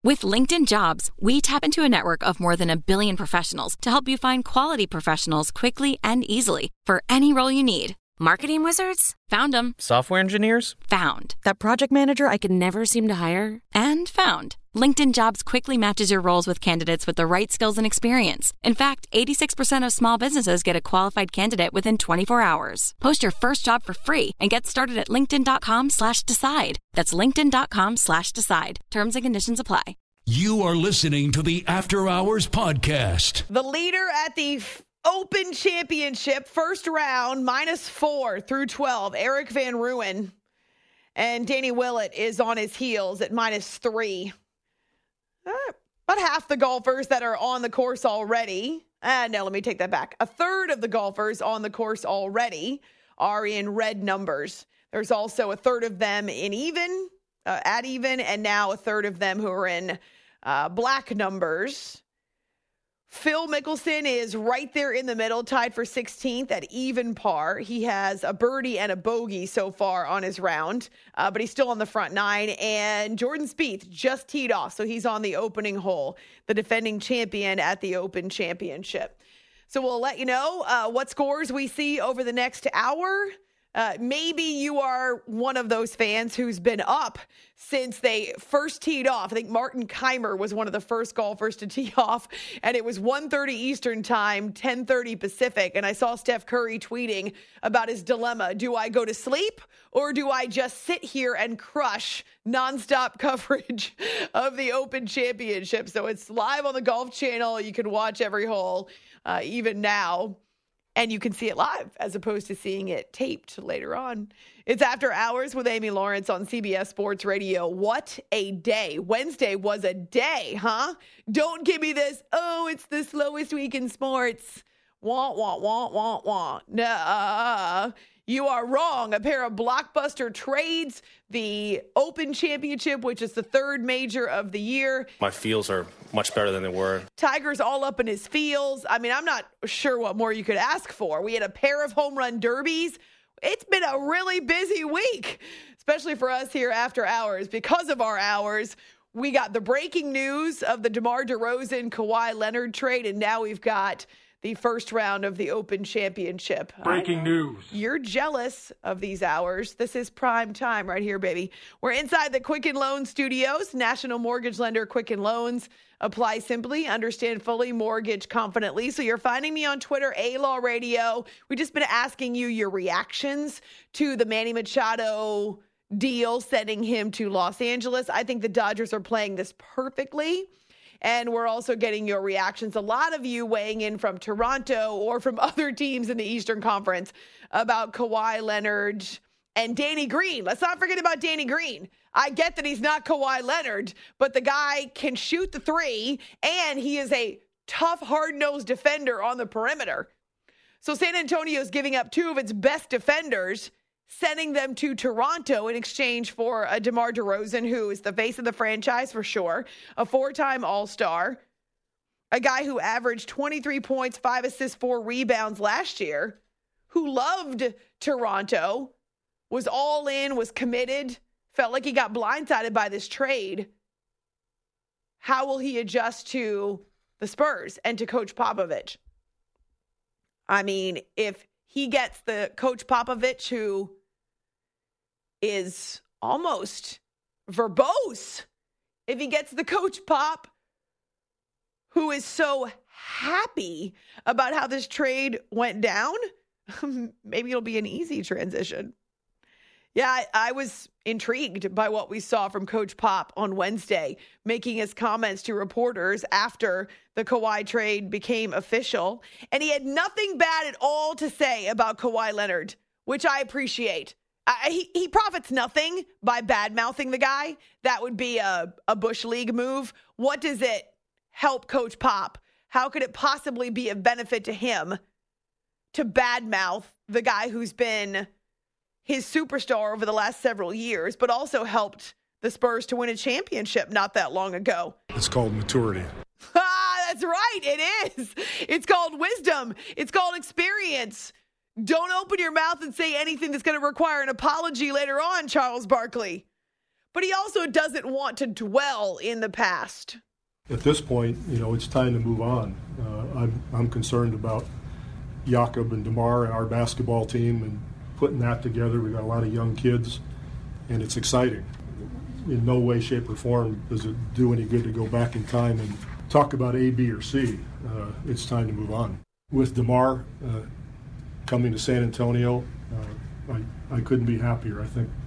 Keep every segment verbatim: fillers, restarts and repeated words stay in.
With LinkedIn Jobs, we tap into a network of more than a billion professionals to help you find quality professionals quickly and easily for any role you need. Marketing wizards? Found them. Software engineers? Found. That project manager I could never seem to hire? And found. LinkedIn Jobs quickly matches your roles with candidates with the right skills and experience. In fact, eighty-six percent of small businesses get a qualified candidate within twenty-four hours. Post your first job for free and get started at linkedin.com slash decide. That's linkedin.com slash decide. Terms and conditions apply. You are listening to the After Hours Podcast. The leader at the Open Championship, first round, minus four through twelve, Erik van Rooyen. And Danny Willett is on his heels at minus three. Uh, about half the golfers that are on the course already. Uh, no, let me take that back. A third of the golfers on the course already are in red numbers. There's also a third of them in even, uh, at even, and now a third of them who are in uh, black numbers. Phil Mickelson is right there in the middle, tied for sixteenth at even par. He has a birdie and a bogey so far on his round, uh, but he's still on the front nine. And Jordan Spieth just teed off, so he's on the opening hole, the defending champion at the Open Championship. So we'll let you know uh, what scores we see over the next hour. Uh, maybe you are one of those fans who's been up since they first teed off. I think Martin Keimer was one of the first golfers to tee off, and it was one thirty Eastern time, ten thirty Pacific. And I saw Steph Curry tweeting about his dilemma. Do I go to sleep or do I just sit here and crush nonstop coverage of the Open Championship? So it's live on the Golf Channel. You can watch every hole, uh, even now. And you can see it live as opposed to seeing it taped later on. It's After Hours with Amy Lawrence on C B S Sports Radio. What a day. Wednesday was a day, huh? Don't give me this, oh, it's the slowest week in sports. Wah, wah, wah, wah, wah. Nah, you are wrong. A pair of blockbuster trades, the Open Championship, which is the third major of the year. My feels are much better than they were. Tiger's all up in his feels. I mean, I'm not sure what more you could ask for. We had a pair of home run derbies. It's been a really busy week, especially for us here After Hours. Because of our hours, we got the breaking news of the DeMar DeRozan Kawhi Leonard trade, and now we've got the first round of the Open Championship. Breaking news. You're jealous of these hours. This is prime time right here, baby. We're inside the Quicken Loans studios. National mortgage lender Quicken Loans. Apply simply, understand fully, mortgage confidently. So you're finding me on Twitter, A-Law Radio. We've just been asking you your reactions to the Manny Machado deal, sending him to Los Angeles. I think the Dodgers are playing this perfectly. And we're also getting your reactions. A lot of you weighing in from Toronto or from other teams in the Eastern Conference about Kawhi Leonard and Danny Green. Let's not forget about Danny Green. I get that he's not Kawhi Leonard, but the guy can shoot the three, and he is a tough, hard-nosed defender on the perimeter. So San Antonio is giving up two of its best defenders, sending them to Toronto in exchange for a DeMar DeRozan, who is the face of the franchise for sure, a four-time All-Star, a guy who averaged twenty-three points, five assists, four rebounds last year, who loved Toronto, was all in, was committed, felt like he got blindsided by this trade. How will he adjust to the Spurs and to Coach Popovich? I mean, if he gets the Coach Popovich who is almost verbose, if he gets the Coach Pop who is so happy about how this trade went down, maybe it'll be an easy transition. Yeah, I, I was intrigued by what we saw from Coach Pop on Wednesday, making his comments to reporters after the Kawhi trade became official. And he had nothing bad at all to say about Kawhi Leonard, which I appreciate. I, he, he profits nothing by bad-mouthing the guy. That would be a, a Bush League move. What does it help Coach Pop? How could it possibly be of benefit to him to badmouth the guy who's been his superstar over the last several years, but also helped the Spurs to win a championship not that long ago? It's called maturity. Ah, that's right. It is. It's called wisdom. It's called experience. Don't open your mouth and say anything that's going to require an apology later on, Charles Barkley. but he also doesn't want to dwell in the past. At this point, you know, it's time to move on. Uh, I'm, I'm concerned about Jakob and DeMar and our basketball team and putting that together. We've got a lot of young kids, and it's exciting. In no way, shape, or form does it do any good to go back in time and talk about A, B, or C. Uh, it's time to move on. With DeMar uh, coming to San Antonio, uh, I, I couldn't be happier. I think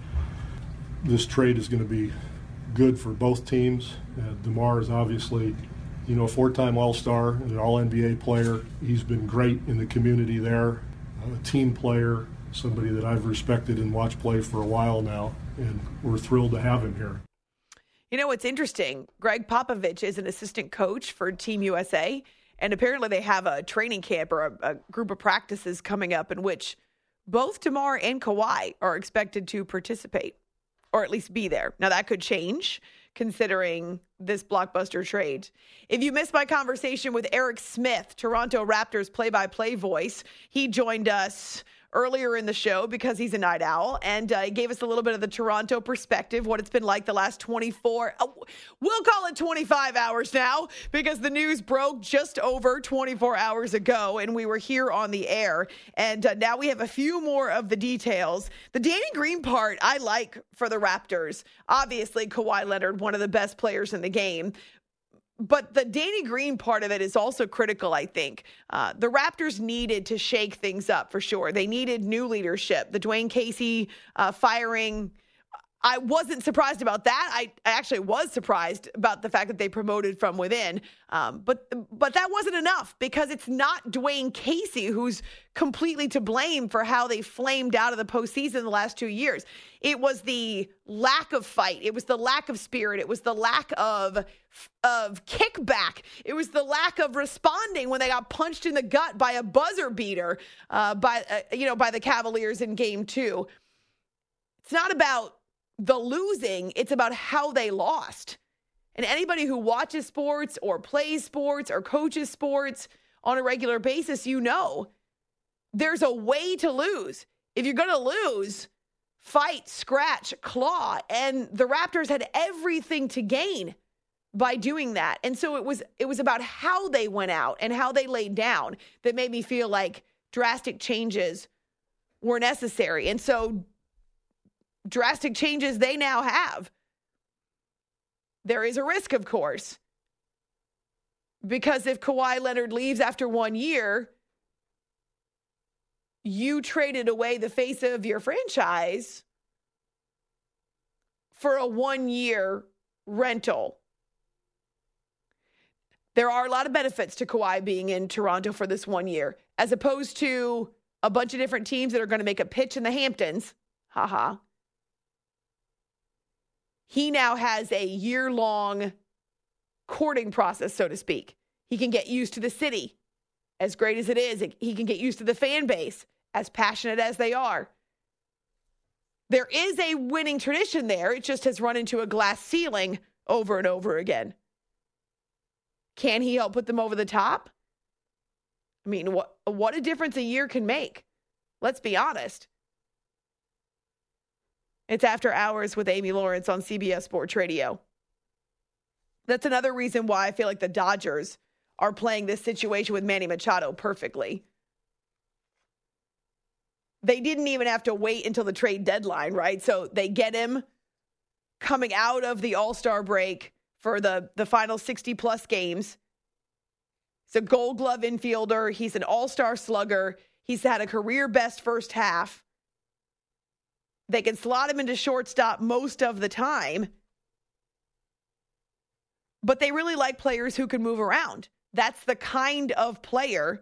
this trade is going to be good for both teams. Uh, DeMar is obviously, you know, a four-time All-Star and an All N B A player. He's been great in the community there, a team player, somebody that I've respected and watched play for a while now, and we're thrilled to have him here. You know what's interesting? Greg Popovich is an assistant coach for Team U S A, and apparently they have a training camp or a, a group of practices coming up in which both DeMar and Kawhi are expected to participate, or at least be there. Now, that could change considering this blockbuster trade. If you missed my conversation with Eric Smith, Toronto Raptors play-by-play voice, he joined us earlier in the show because he's a night owl, and uh, he gave us a little bit of the Toronto perspective, what it's been like the last twenty-four, uh, we'll call it twenty-five hours now, because the news broke just over twenty-four hours ago, and we were here on the air, and uh, now we have a few more of the details. The Danny Green part I like for the Raptors. Obviously, Kawhi Leonard, one of the best players in the game. But the Danny Green part of it is also critical, I think. Uh, the Raptors needed to shake things up for sure. They needed new leadership. The Dwayne Casey uh, firing, I wasn't surprised about that. I, I actually was surprised about the fact that they promoted from within. Um, but but that wasn't enough, because it's not Dwayne Casey who's completely to blame for how they flamed out of the postseason the last two years. It was the lack of fight. It was the lack of spirit. It was the lack of of kickback. It was the lack of responding when they got punched in the gut by a buzzer beater uh, by uh, you know by the Cavaliers in Game Two. It's not about the losing, it's about how they lost. And anybody who watches sports or plays sports or coaches sports on a regular basis, you know, there's a way to lose. If you're going to lose, fight, scratch, claw. And the Raptors had everything to gain by doing that. And so it was it was about how they went out and how they laid down that made me feel like drastic changes were necessary. And so drastic changes they now have. There is a risk, of course, because if Kawhi Leonard leaves after one year, you traded away the face of your franchise for a one-year rental. There are a lot of benefits to Kawhi being in Toronto for this one year, as opposed to a bunch of different teams that are going to make a pitch in the Hamptons. Haha. He now has a year-long courting process, so to speak. He can get used to the city, as great as it is. He can get used to the fan base, as passionate as they are. There is a winning tradition there. It just has run into a glass ceiling over and over again. Can he help put them over the top? I mean, what, what a difference a year can make. Let's be honest. It's After Hours with Amy Lawrence on C B S Sports Radio. That's another reason why I feel like the Dodgers are playing this situation with Manny Machado perfectly. They didn't even have to wait until the trade deadline, right? So they get him coming out of the All-Star break for the, the final sixty-plus games. He's a Gold Glove infielder. He's an All-Star slugger. He's had a career-best first half. They can slot him into shortstop most of the time. But they really like players who can move around. That's the kind of player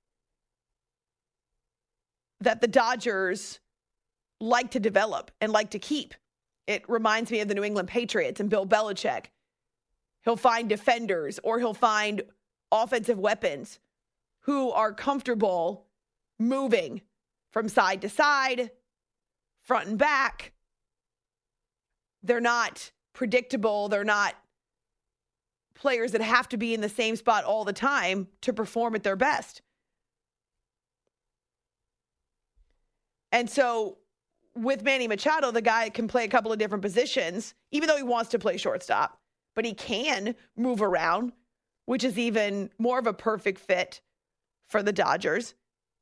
that the Dodgers like to develop and like to keep. It reminds me of the New England Patriots and Bill Belichick. He'll find defenders or he'll find offensive weapons who are comfortable moving from side to side, front and back. They're not predictable. They're not players that have to be in the same spot all the time to perform at their best. And so with Manny Machado, the guy can play a couple of different positions, even though he wants to play shortstop, but he can move around, which is even more of a perfect fit for the Dodgers.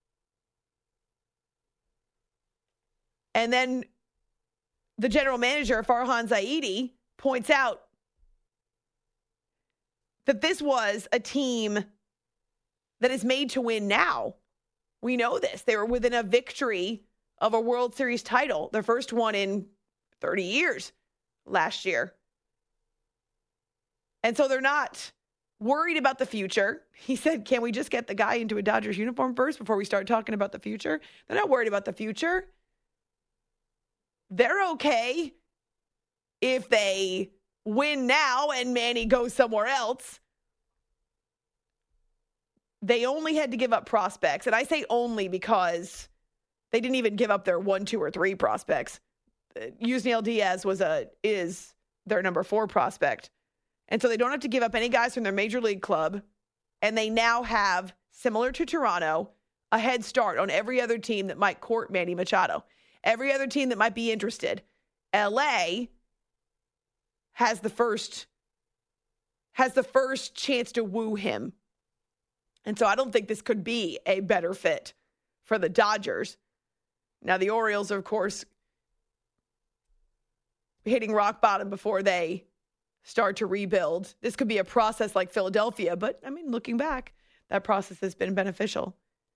And then the general manager, Farhan Zaidi, points out that this was a team that is made to win now. We know this. They were within a victory of a World Series title, their first one in thirty years last year. And so they're not worried about the future. He said, can we just get the guy into a Dodgers uniform first before we start talking about the future? They're not worried about the future. They're okay if they win now and Manny goes somewhere else. They only had to give up prospects. And I say only because they didn't even give up their one, two, or three prospects. Yusniel Diaz was a is their number four prospect. And so they don't have to give up any guys from their major league club. And they now have, similar to Toronto, a head start on every other team that might court Manny Machado. Every other team that might be interested. L A has the first has the first chance to woo him. And so I don't think this could be a better fit for the Dodgers. Now, the Orioles are, of course, hitting rock bottom before they start to rebuild. This could be a process like Philadelphia, but, I mean, looking back, that process has been beneficial.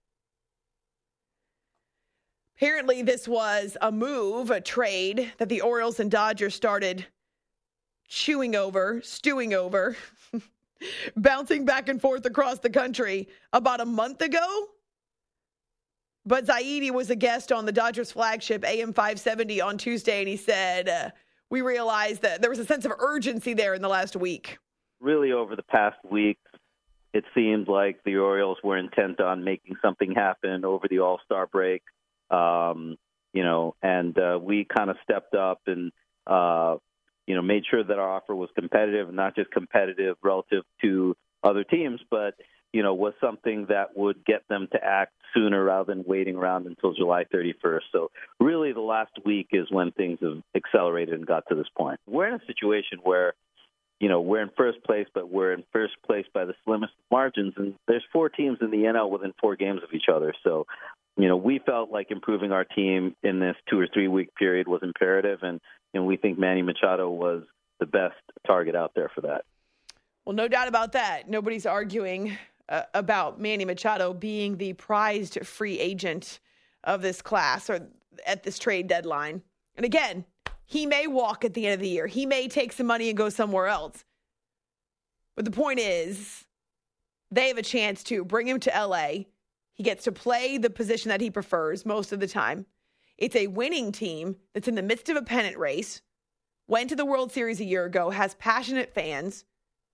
Apparently, this was a move, a trade that the Orioles and Dodgers started chewing over, stewing over, bouncing back and forth across the country about a month ago. But Zaidi was a guest on the Dodgers flagship A M five seventy on Tuesday, and he said, uh, we realized that there was a sense of urgency there in the last week. Really, over the past week, it seemed like the Orioles were intent on making something happen over the All-Star break. Um, you know, and uh, we kind of stepped up and, uh, you know, made sure that our offer was competitive, not just competitive relative to other teams, but, you know, was something that would get them to act sooner rather than waiting around until July thirty-first. So really the last week is when things have accelerated and got to this point. We're in a situation where, you know, we're in first place, but we're in first place by the slimmest margins. And there's four teams in the N L within four games of each other. So, you know, we felt like improving our team in this two or three week period was imperative. And, and we think Manny Machado was the best target out there for that. Well, no doubt about that. Nobody's arguing uh, about Manny Machado being the prized free agent of this class or at this trade deadline. And again, he may walk at the end of the year. He may take some money and go somewhere else. But the point is, they have a chance to bring him to L A. He gets to play the position that he prefers most of the time. It's a winning team that's in the midst of a pennant race, went to the World Series a year ago, has passionate fans.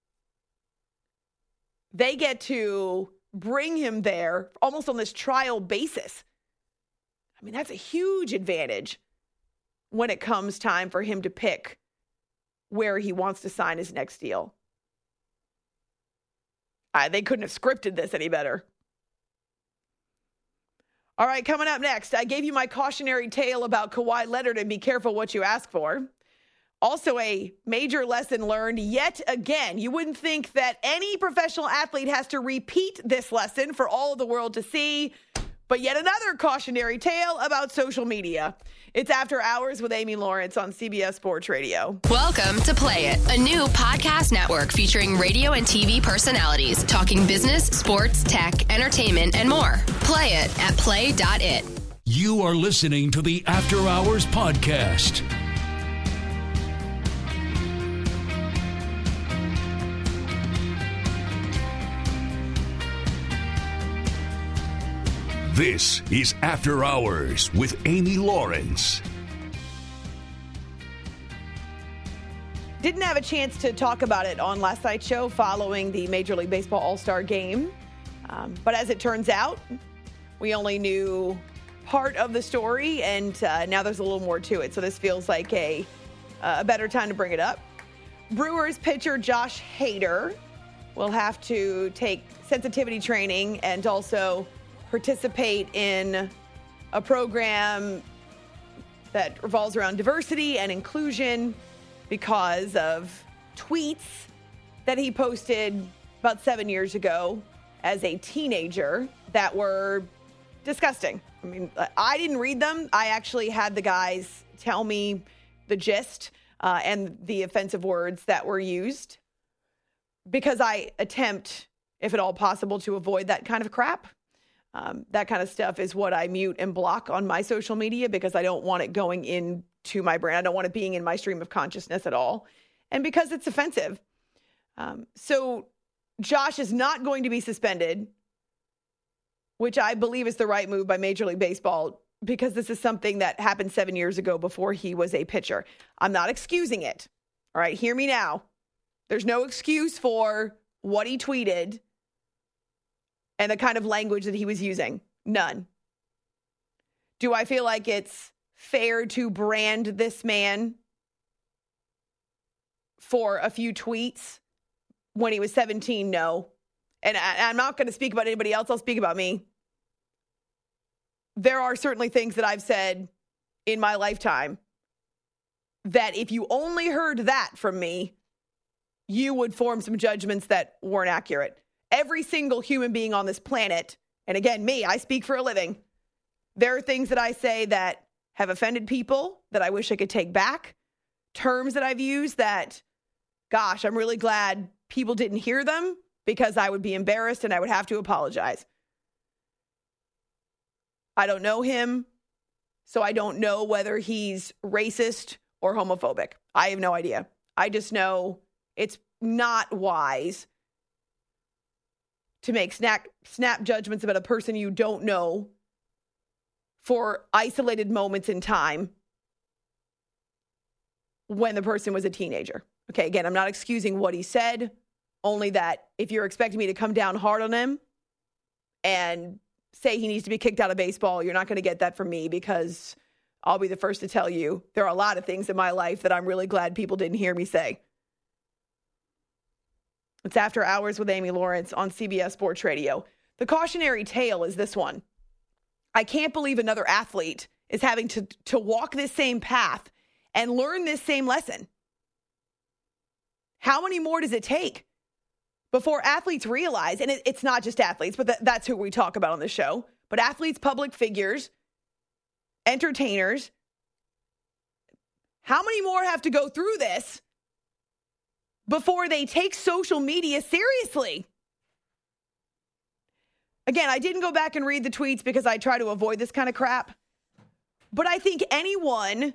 They get to bring him there almost on this trial basis. I mean, that's a huge advantage when it comes time for him to pick where he wants to sign his next deal. Uh, they couldn't have scripted this any better. All right, coming up next, I gave you my cautionary tale about Kawhi Leonard and be careful what you ask for. Also, a major lesson learned yet again. You wouldn't think that any professional athlete has to repeat this lesson for all of the world to see, but yet another cautionary tale about social media. It's After Hours with Amy Lawrence on C B S Sports Radio. Welcome to Play It, a new podcast network featuring radio and T V personalities talking business, sports, tech, entertainment, and more. Play it at play dot it. You are listening to the After Hours Podcast. This is After Hours with Amy Lawrence. Didn't have a chance to talk about it on last night's show following the Major League Baseball All-Star Game. Um, but as it turns out, we only knew part of the story, and uh, now there's a little more to it. So this feels like a, uh, a better time to bring it up. Brewers pitcher Josh Hader will have to take sensitivity training and also participate in a program that revolves around diversity and inclusion because of tweets that he posted about seven years ago as a teenager that were disgusting. I mean, I didn't read them. I actually had the guys tell me the gist uh, and the offensive words that were used because I attempt, if at all possible, to avoid that kind of crap. Um, that kind of stuff is what I mute and block on my social media because I don't want it going into my brain. I don't want it being in my stream of consciousness at all. And because it's offensive. Um, so Josh is not going to be suspended, which I believe is the right move by Major League Baseball because this is something that happened seven years ago before he was a pitcher. I'm not excusing it. All right, hear me now. There's no excuse for what he tweeted and the kind of language that he was using. None. Do I feel like it's fair to brand this man for a few tweets when he was seventeen? No. And I, I'm not going to speak about anybody else. I'll speak about me. There are certainly things that I've said in my lifetime that if you only heard that from me, you would form some judgments that weren't accurate. Every single human being on this planet, and again, me, I speak for a living. There are things that I say that have offended people that I wish I could take back. Terms that I've used that, gosh, I'm really glad people didn't hear them because I would be embarrassed and I would have to apologize. I don't know him, so I don't know whether he's racist or homophobic. I have no idea. I just know it's not wise to make snap, snap judgments about a person you don't know for isolated moments in time when the person was a teenager. Okay, again, I'm not excusing what he said, only that if you're expecting me to come down hard on him and say he needs to be kicked out of baseball, you're not going to get that from me because I'll be the first to tell you there are a lot of things in my life that I'm really glad people didn't hear me say. It's After Hours with Amy Lawrence on C B S Sports Radio. The cautionary tale is this one. I can't believe another athlete is having to, to walk this same path and learn this same lesson. How many more does it take before athletes realize, and it, it's not just athletes, but th- that's who we talk about on the show, but athletes, public figures, entertainers, how many more have to go through this before they take social media seriously? Again, I didn't go back and read the tweets because I try to avoid this kind of crap. But I think anyone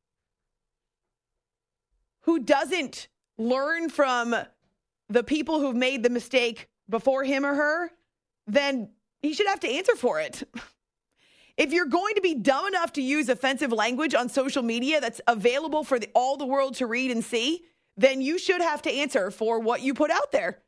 who doesn't learn from the people who've made the mistake before him or her, then he should have to answer for it. If you're going to be dumb enough to use offensive language on social media that's available for the, all the world to read and see, then you should have to answer for what you put out there.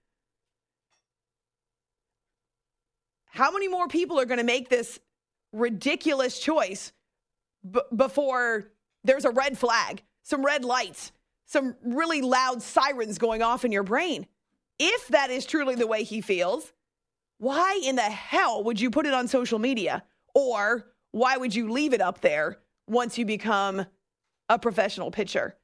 How many more people are going to make this ridiculous choice b- before there's a red flag, some red lights, some really loud sirens going off in your brain? If that is truly the way he feels, why in the hell would you put it on social media? Or why would you leave it up there once you become a professional pitcher?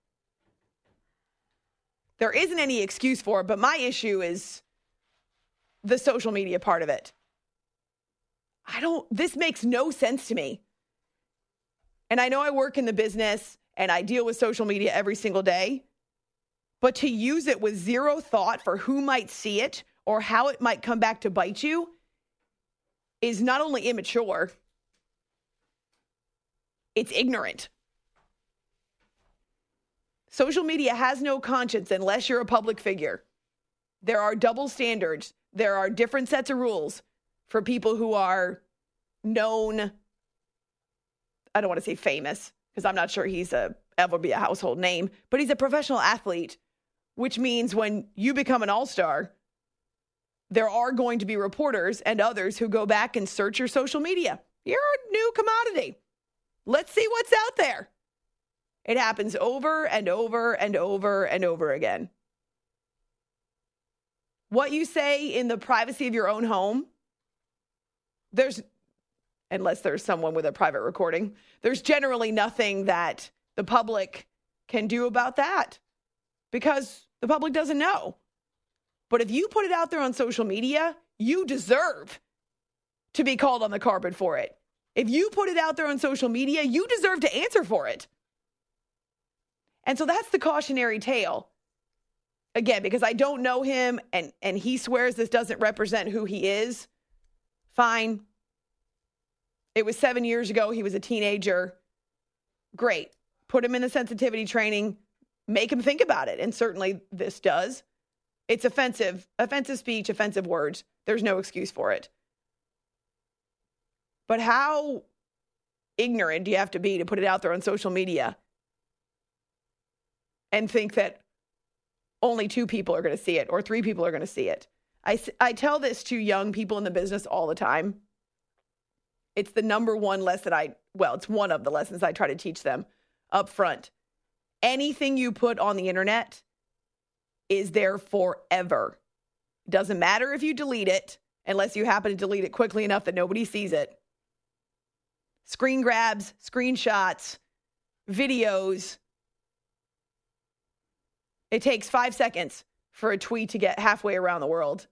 There isn't any excuse for it, but my issue is the social media part of it. I don't, this makes no sense to me. And I know I work in the business and I deal with social media every single day, but to use it with zero thought for who might see it or how it might come back to bite you is not only immature, it's ignorant. Social media has no conscience unless you're a public figure. There are double standards. There are different sets of rules for people who are known. I don't want to say famous because I'm not sure he's a ever be a household name, but he's a professional athlete, which means when you become an all-star, there are going to be reporters and others who go back and search your social media. You're a new commodity. Let's see what's out there. It happens over and over and over and over again. What you say in the privacy of your own home, there's, unless there's someone with a private recording. There's generally nothing that the public can do about that because the public doesn't know. But if you put it out there on social media, you deserve to be called on the carpet for it. If you put it out there on social media, you deserve to answer for it. And so that's the cautionary tale. Again, because I don't know him and, and he swears this doesn't represent who he is. Fine. It was seven years ago. He was a teenager. Great. Put him in the sensitivity training. Make him think about it. And certainly this does. It's offensive. Offensive speech, offensive words. There's no excuse for it. But how ignorant do you have to be to put it out there on social media and think that only two people are going to see it or three people are going to see it? I, I tell this to young people in the business all the time. It's the number one lesson I, well, it's one of the lessons I try to teach them up front. Anything you put on the internet is there forever. It doesn't matter if you delete it, unless you happen to delete it quickly enough that nobody sees it. Screen grabs, screenshots, videos. It takes five seconds for a tweet to get halfway around the world.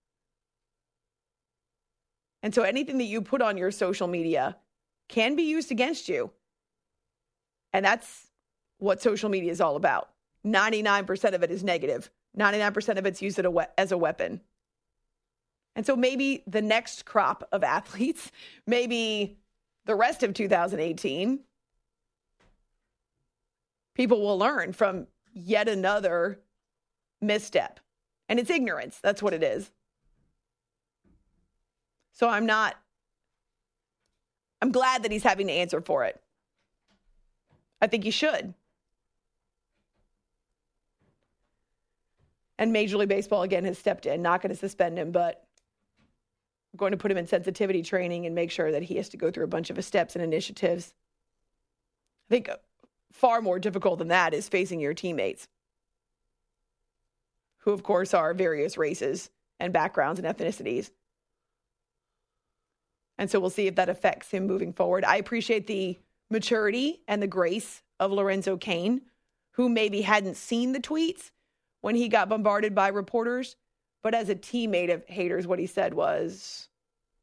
And so anything that you put on your social media can be used against you. And that's what social media is all about. ninety-nine percent of it is negative. ninety-nine percent of it's used as a weapon. And so maybe the next crop of athletes, maybe the rest of two thousand eighteen, people will learn from yet another misstep. And it's ignorance. That's what it is. So I'm not, I'm glad that he's having to answer for it. I think he should. And Major League Baseball, again, has stepped in. Not going to suspend him, but going to put him in sensitivity training and make sure that he has to go through a bunch of steps and initiatives. I think far more difficult than that is facing your teammates, who, of course, are various races and backgrounds and ethnicities. And so we'll see if that affects him moving forward. I appreciate the maturity and the grace of Lorenzo Cain, who maybe hadn't seen the tweets when he got bombarded by reporters. But as a teammate of haters, what he said was,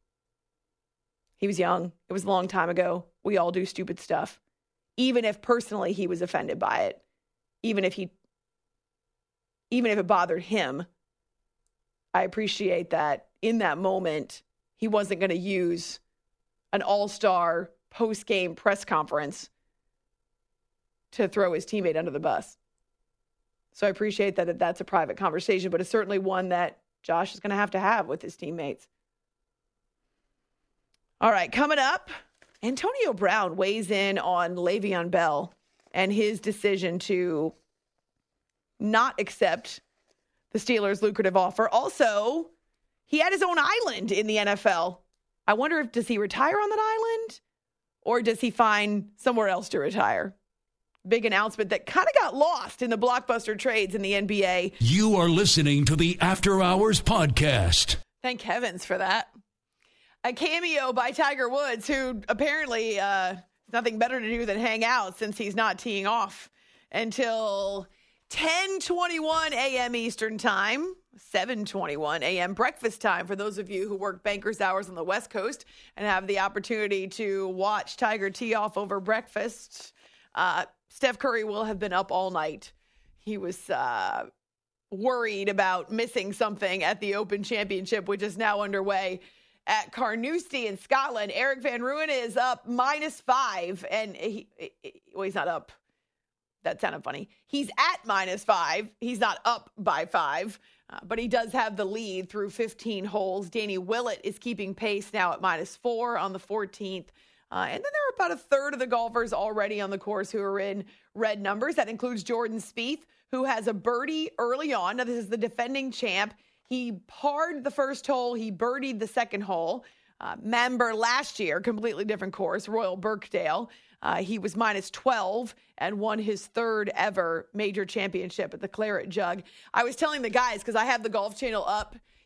he was young. It was a long time ago. We all do stupid stuff. Even if personally he was offended by it, even if he, even if it bothered him, I appreciate that in that moment, he wasn't going to use an all-star post-game press conference to throw his teammate under the bus. So I appreciate that that's a private conversation, but it's certainly one that Josh is going to have to have with his teammates. All right, coming up, Antonio Brown weighs in on Le'Veon Bell and his decision to not accept the Steelers' lucrative offer. Also, he had his own island in the N F L. I wonder if, does he retire on that island or does he find somewhere else to retire? Big announcement that kind of got lost in the blockbuster trades in the N B A. You are listening to the After Hours Podcast. Thank heavens for that. A cameo by Tiger Woods, who apparently uh, nothing better to do than hang out since he's not teeing off until ten twenty-one a.m. Eastern Time, seven twenty-one a.m. breakfast time for those of you who work banker's hours on the West Coast and have the opportunity to watch Tiger tee off over breakfast. Uh, Steph Curry will have been up all night. He was uh, worried about missing something at the Open Championship, which is now underway at Carnoustie in Scotland. Erik van Rooyen is up minus five, and he, well, he's not up. That sounded funny. He's at minus five. He's not up by five, uh, but he does have the lead through fifteen holes. Danny Willett is keeping pace now at minus four on the fourteenth. Uh, and then there are about a third of the golfers already on the course who are in red numbers. That includes Jordan Spieth, who has a birdie early on. Now, this is the defending champ. He parred the first hole. He birdied the second hole. Uh, member last year, completely different course, Royal Birkdale. Uh, he was minus twelve and won his third ever major championship at the Claret Jug. I was telling the guys, because I have the Golf Channel up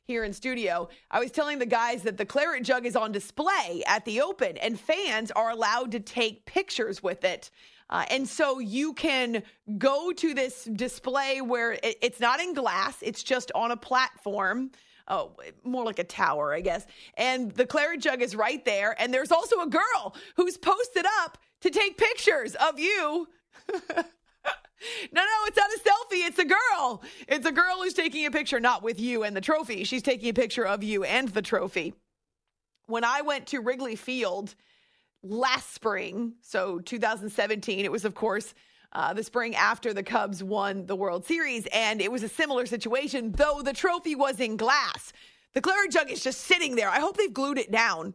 here in studio. I was telling the guys that the Claret Jug is on display at the Open, and fans are allowed to take pictures with it. Uh, and so you can go to this display where it, it's not in glass. It's just on a platform. Oh, more like a tower, I guess. And the Claret Jug is right there. And there's also a girl who's posted up to take pictures of you. No, no, it's not a selfie. It's a girl. It's a girl who's taking a picture, not with you and the trophy. She's taking a picture of you and the trophy. When I went to Wrigley Field last spring, so two thousand seventeen, it was, of course, uh, the spring after the Cubs won the World Series, and it was a similar situation, though the trophy was in glass. The Claret Jug is just sitting there. I hope they've glued it down.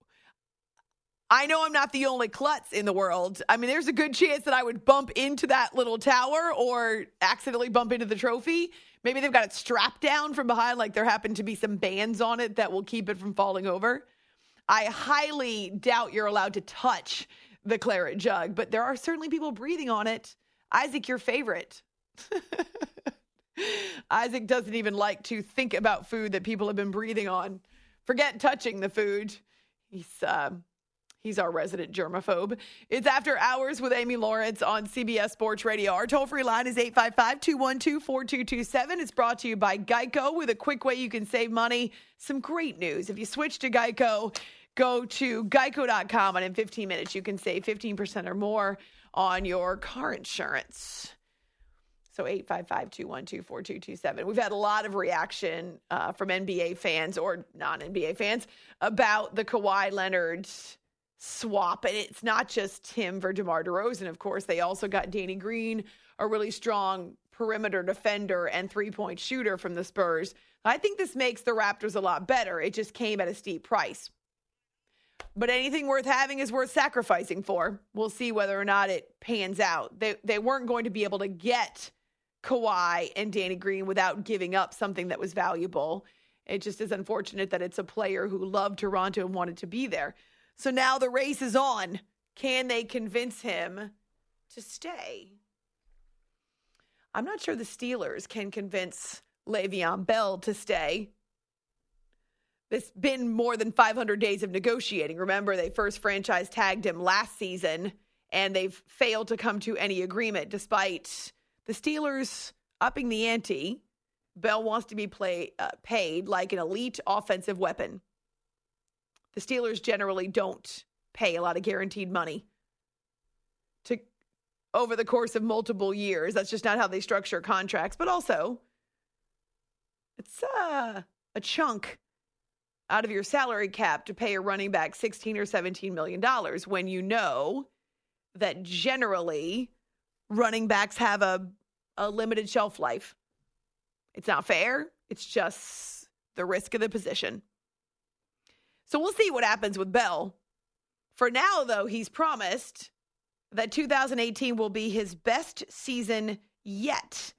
I know I'm not the only klutz in the world. I mean, there's a good chance that I would bump into that little tower or accidentally bump into the trophy. Maybe they've got it strapped down from behind, like there happen to be some bands on it that will keep it from falling over. I highly doubt you're allowed to touch the Claret Jug, but there are certainly people breathing on it. Isaac, your favorite. Isaac doesn't even like to think about food that people have been breathing on. Forget touching the food. He's uh, he's our resident germaphobe. It's After Hours with Amy Lawrence on C B S Sports Radio. Our toll-free line is eight five five, two one two, four two two seven. It's brought to you by Geico with a quick way you can save money. Some great news. If you switch to Geico, go to geico dot com, and in fifteen minutes, you can save fifteen percent or more on your car insurance. So eight five five, two one two, four two two seven. We've had a lot of reaction uh, from N B A fans or non-N B A fans about the Kawhi Leonard swap. And it's not just him for DeMar DeRozan, of course. They also got Danny Green, a really strong perimeter defender and three-point shooter from the Spurs. I think this makes the Raptors a lot better. It just came at a steep price. But anything worth having is worth sacrificing for. We'll see whether or not it pans out. They they weren't going to be able to get Kawhi and Danny Green without giving up something that was valuable. It just is unfortunate that it's a player who loved Toronto and wanted to be there. So now the race is on. Can they convince him to stay? I'm not sure the Steelers can convince Le'Veon Bell to stay. It's been more than five hundred days of negotiating. Remember, they first franchise tagged him last season, and they've failed to come to any agreement despite the Steelers upping the ante. Bell wants to be play, uh, paid like an elite offensive weapon. The Steelers generally don't pay a lot of guaranteed money to over the course of multiple years. That's just not how they structure contracts. But also, it's uh, a chunk out of your salary cap to pay a running back sixteen or seventeen million dollars when you know that generally running backs have a, a limited shelf life. It's not fair. It's just the risk of the position. So we'll see what happens with Bell. For now, though, he's promised that two thousand eighteen will be his best season yet.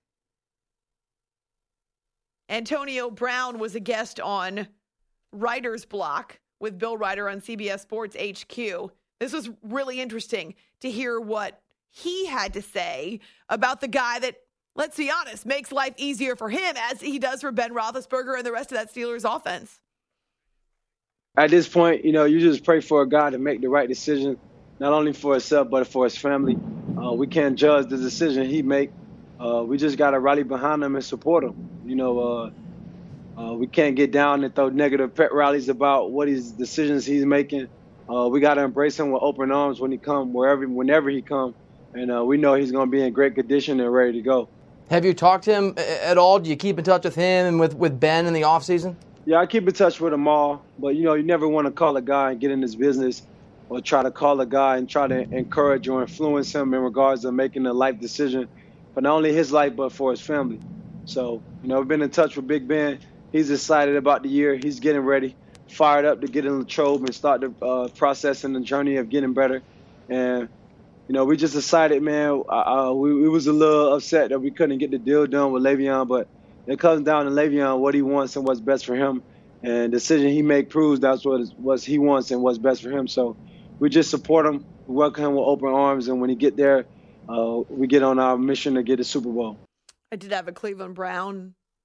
Antonio Brown was a guest on Writer's Block with Bill Ryder on C B S Sports H Q. This was really interesting to hear what he had to say about the guy that, let's be honest, makes life easier for him as he does for Ben Roethlisberger and the rest of that Steelers offense. At this point, you know, you just pray for a guy to make the right decision, not only for himself, but for his family. Uh, we can't judge the decision he make. Uh, we just got to rally behind him and support him. You know, uh, uh, we can't get down and throw negative pep rallies about what his decisions he's making. Uh, we got to embrace him with open arms when he come, wherever, whenever he come. And uh, we know he's going to be in great condition and ready to go. Have you talked to him at all? Do you keep in touch with him and with, with Ben in the offseason? Yeah, I keep in touch with them all. But, you know, you never want to call a guy and get in his business or try to call a guy and try to encourage or influence him in regards to making a life decision for not only his life but for his family. So, you know, I've been in touch with Big Ben. He's excited about the year. He's getting ready, fired up to get in Latrobe and start the uh, process and the journey of getting better. And, you know, we just decided, man, uh, we, we was a little upset that we couldn't get the deal done with Le'Veon, but it comes down to Le'Veon, what he wants and what's best for him. And the decision he make proves that's what, what he wants and what's best for him. So we just support him, we welcome him with open arms, and when he get there, uh, we get on our mission to get a Super Bowl. I did have a Cleveland Brown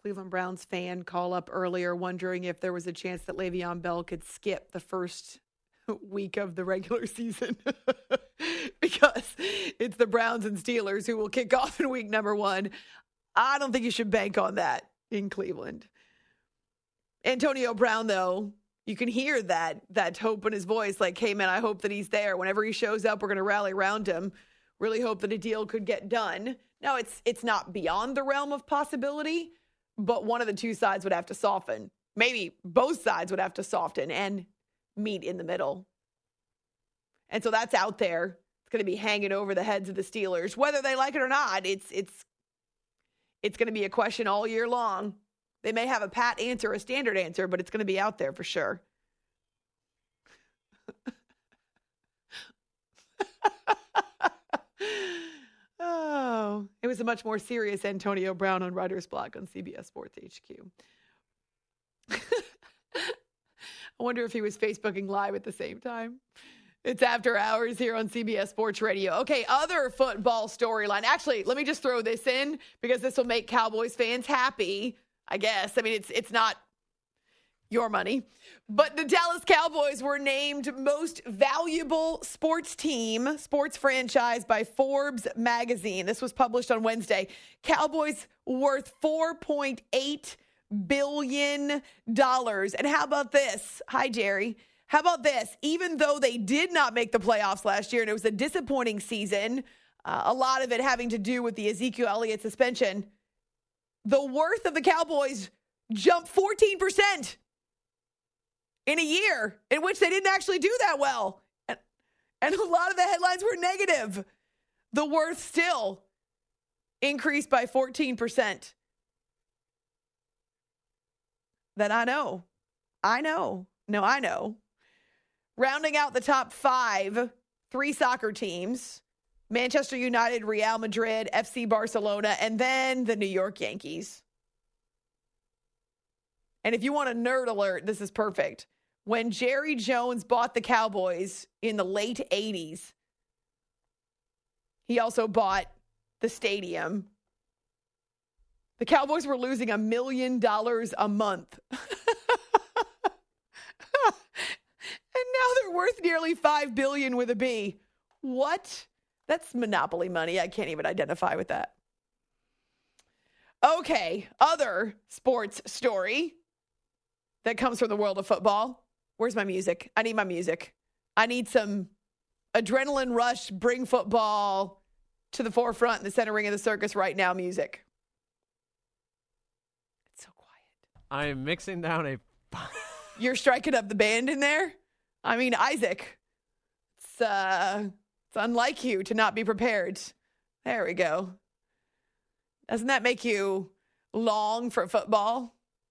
Cleveland Browns fan call up earlier wondering if there was a chance that Le'Veon Bell could skip the first week of the regular season because it's the Browns and Steelers who will kick off in week number one. I don't think you should bank on that in Cleveland. Antonio Brown, though, you can hear that that hope in his voice, like, hey, man, I hope that he's there. Whenever he shows up, we're going to rally around him. Really hope that a deal could get done. Now, it's it's not beyond the realm of possibility, but one of the two sides would have to soften. Maybe both sides would have to soften and meet in the middle. And so that's out there. It's going to be hanging over the heads of the Steelers. Whether they like it or not, it's it's it's going to be a question all year long. They may have a pat answer, a standard answer, but it's going to be out there for sure. Oh, it was a much more serious Antonio Brown on Writer's Block on C B S Sports H Q. I wonder if he was Facebooking live at the same time. It's After Hours here on C B S Sports Radio. Okay, other football storyline. Actually, let me just throw this in because this will make Cowboys fans happy, I guess. I mean, it's it's not your money. But the Dallas Cowboys were named most valuable sports team, sports franchise by Forbes magazine. This was published on Wednesday. Cowboys worth four point eight billion dollars. And how about this? Hi, Jerry. How about this? Even though they did not make the playoffs last year and it was a disappointing season, uh, a lot of it having to do with the Ezekiel Elliott suspension, the worth of the Cowboys jumped fourteen percent. In a year in which they didn't actually do that well. And, and a lot of the headlines were negative. The worth still increased by fourteen percent. That I know. I know. No, I know. Rounding out the top five, three soccer teams. Manchester United, Real Madrid, F C Barcelona, and then the New York Yankees. And if you want a nerd alert, this is perfect. When Jerry Jones bought the Cowboys in the late eighties, he also bought the stadium. The Cowboys were losing a million dollars a month. And now they're worth nearly five billion dollars with a B. What? That's monopoly money. I can't even identify with that. Okay, other sports story that comes from the world of football. Where's my music? I need my music. I need some adrenaline rush, bring football to the forefront in the center ring of the circus right now music. It's so quiet. I am mixing down a... You're striking up the band in there? I mean, Isaac, it's, uh, it's unlike you to not be prepared. There we go. Doesn't that make you long for football?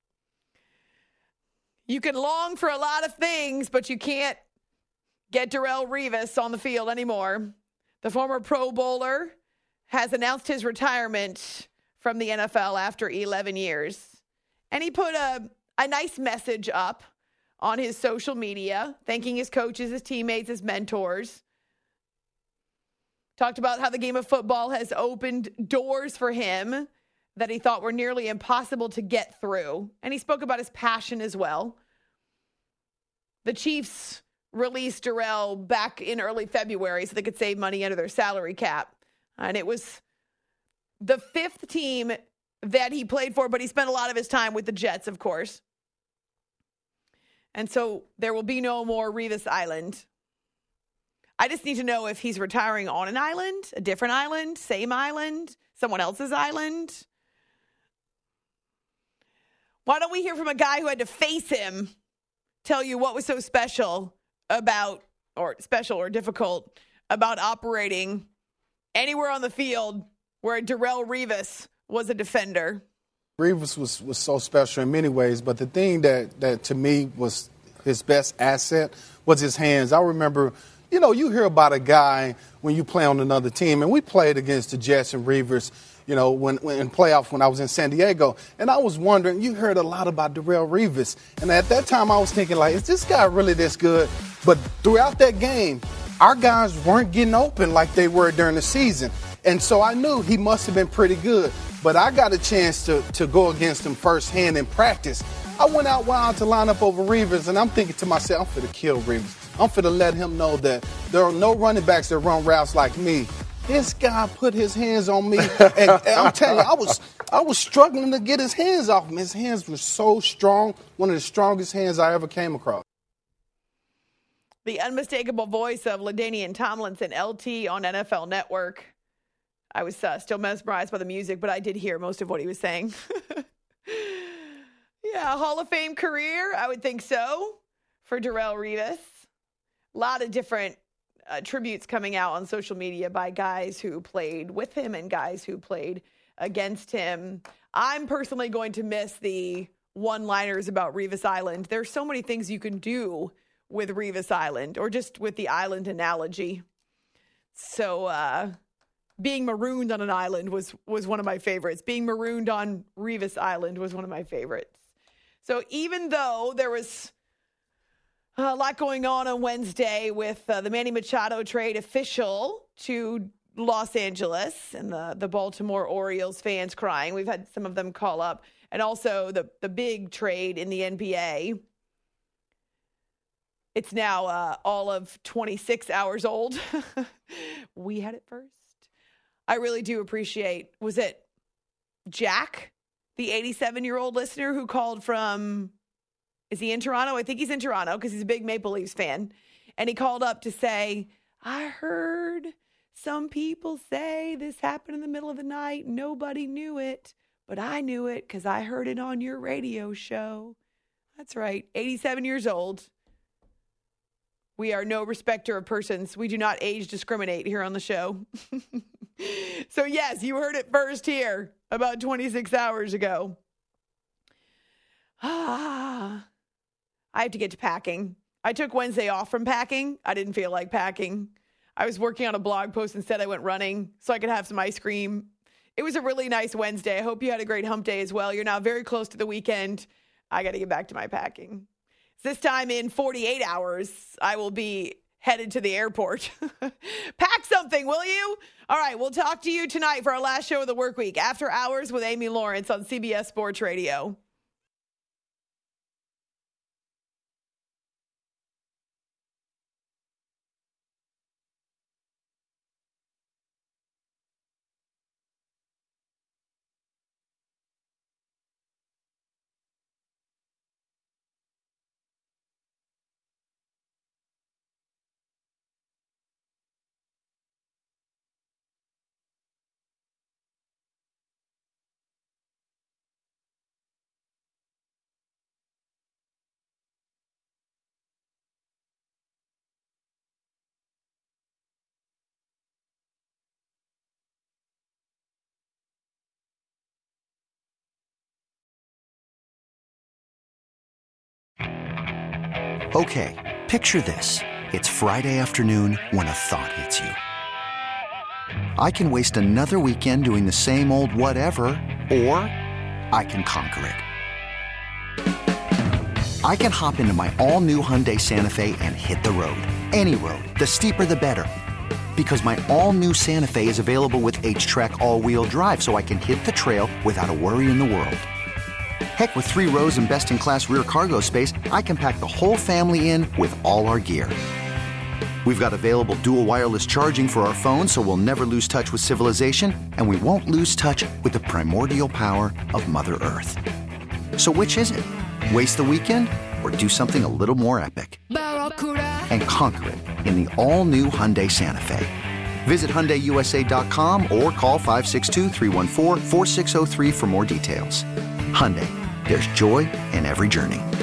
You can long for a lot of things, but you can't get Darrelle Revis on the field anymore. The former Pro Bowler has announced his retirement from the N F L after eleven years. And he put a, a nice message up on his social media, thanking his coaches, his teammates, his mentors. Talked about how the game of football has opened doors for him that he thought were nearly impossible to get through. And he spoke about his passion as well. The Chiefs released Darrelle back in early February so they could save money under their salary cap. And it was the fifth team that he played for, but he spent a lot of his time with the Jets, of course. And so there will be no more Revis Island. I just need to know if he's retiring on an island, a different island, same island, someone else's island. Why don't we hear from a guy who had to face him, tell you what was so special about, or special or difficult, about operating anywhere on the field where Darrelle Revis was a defender. Revis was, was so special in many ways, but the thing that, that to me was his best asset was his hands. I remember, you know, you hear about a guy when you play on another team, and we played against the Jets and Revis, you know, when, when in playoff when I was in San Diego. And I was wondering, you heard a lot about Darrelle Revis. And at that time I was thinking, like, is this guy really this good? But throughout that game, our guys weren't getting open like they were during the season. And so I knew he must have been pretty good. But I got a chance to, to go against him firsthand in practice. I went out wild to line up over Revis, and I'm thinking to myself, I'm finna kill Revis. I'm finna let him know that there are no running backs that run routes like me. This guy put his hands on me, and, and I'm telling you, I was I was struggling to get his hands off him. His hands were so strong, one of the strongest hands I ever came across. The unmistakable voice of LaDainian Tomlinson, L T on N F L Network. I was uh, still mesmerized by the music, but I did hear most of what he was saying. Yeah, Hall of Fame career, I would think so, for Darrelle Revis. A lot of different uh, tributes coming out on social media by guys who played with him and guys who played against him. I'm personally going to miss the one-liners about Revis Island. There's so many things you can do with Revis Island, or just with the island analogy. So, uh... being marooned on an island was, was one of my favorites. Being marooned on Revis Island was one of my favorites. So even though there was a lot going on on Wednesday with uh, the Manny Machado trade official to Los Angeles and the, the Baltimore Orioles fans crying, we've had some of them call up, and also the, the big trade in the N B A. It's now uh, all of twenty-six hours old. We had it first. I really do appreciate, was it Jack, the eighty-seven-year-old listener who called from, is he in Toronto? I think he's in Toronto because he's a big Maple Leafs fan. And he called up to say, I heard some people say this happened in the middle of the night. Nobody knew it, but I knew it because I heard it on your radio show. That's right, eighty-seven years old. We are no respecter of persons. We do not age discriminate here on the show. So, yes, you heard it first here about twenty-six hours ago. Ah, I have to get to packing. I took Wednesday off from packing. I didn't feel like packing. I was working on a blog post. Instead, I went running so I could have some ice cream. It was a really nice Wednesday. I hope you had a great hump day as well. You're now very close to the weekend. I got to get back to my packing. This time in forty-eight hours, I will be headed to the airport. Pack something, will you? All right, we'll talk to you tonight for our last show of the work week, After Hours with Amy Lawrence on C B S Sports Radio. Okay, picture this. It's Friday afternoon when a thought hits you. I can waste another weekend doing the same old whatever, or I can conquer it. I can hop into my all-new Hyundai Santa Fe and hit the road. Any road. The steeper, the better. Because my all-new Santa Fe is available with H-Track all-wheel drive, so I can hit the trail without a worry in the world. Heck, with three rows and best-in-class rear cargo space, I can pack the whole family in with all our gear. We've got available dual wireless charging for our phones, so we'll never lose touch with civilization, and we won't lose touch with the primordial power of Mother Earth. So which is it? Waste the weekend or do something a little more epic? And conquer it in the all-new Hyundai Santa Fe. Visit Hyundai U S A dot com or call five six two, three one four, four six zero three for more details. Hyundai, there's joy in every journey.